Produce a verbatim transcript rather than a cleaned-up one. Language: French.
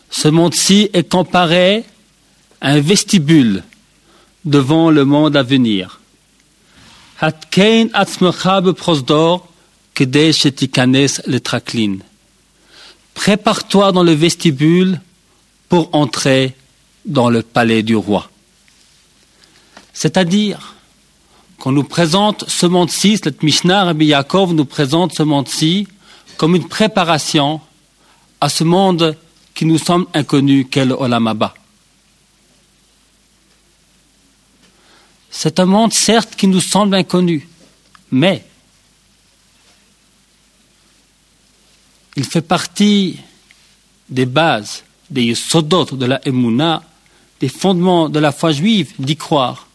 Ce monde-ci est comparé à un vestibule devant le monde à venir. Hatkein atzmecha beprosdor kedei shetikanes letraklin. Prépare-toi dans le vestibule pour entrer dans le palais du roi. C'est-à-dire qu'on nous présente ce monde-ci, cette Mishnah, Rabbi Yaakov nous présente ce monde-ci comme une préparation à ce monde qui nous semble inconnu, qu'est le Olam Haba. C'est un monde, certes, qui nous semble inconnu, mais il fait partie des bases, des yesodot de la Emouna, des fondements de la foi juive, d'y croire.